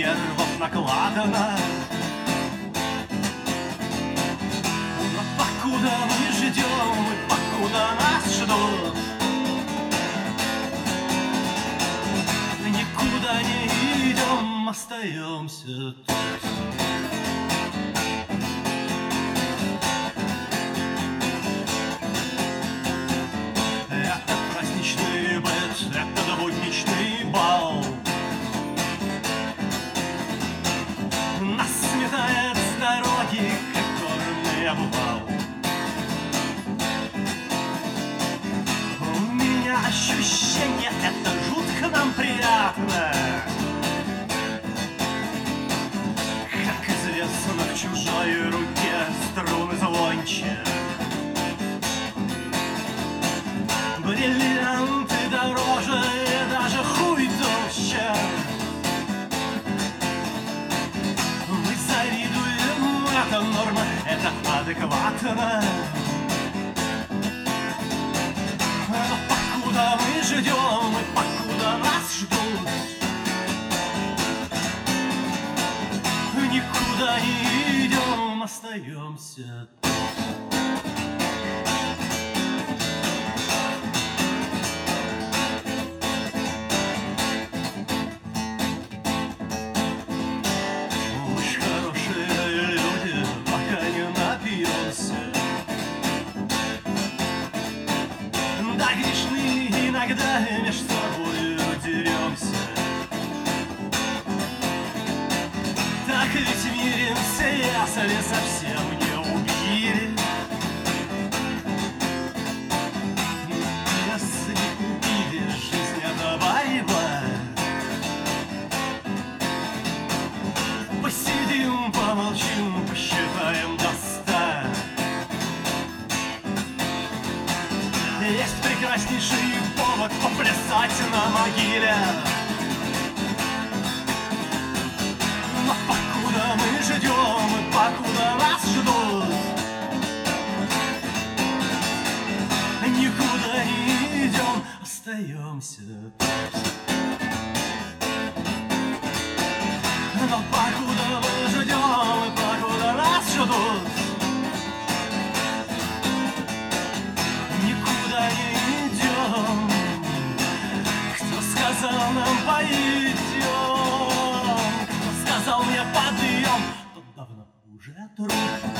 нервов накладно. Но покуда мы ждем, и покуда нас ждут, никуда не идем, остаемся тут. Это праздничный быт, это будничный бал. Нас сметает с дороги, которым я бывал. У меня ощущение, это жутко нам приятно. Как известно, в чужой руке струны звонче. Бриллианты дороже, даже хуй толще. Мы завидуем, это норма, это адекватно. Но покуда мы ждем, и покуда нас ждут, никуда не идем, остаемся тут. Уж хорошие люди, пока не напьемся. Да грешны иногда меж собой деремся. Так ведь миримся, если совсем не убили. Если убили, жизнь это борьба. Посидим, помолчим, посчитаем до 100. Есть прекраснейший повод поплясать на могиле. Но покуда мы ждем, и покуда нас ждут, никуда не идем, остаемся тут. Но покуда мы ждем, и покуда нас ждут, никуда не идем. Кто сказал нам пойдем, кто сказал мне подъем, тот давно уже труп.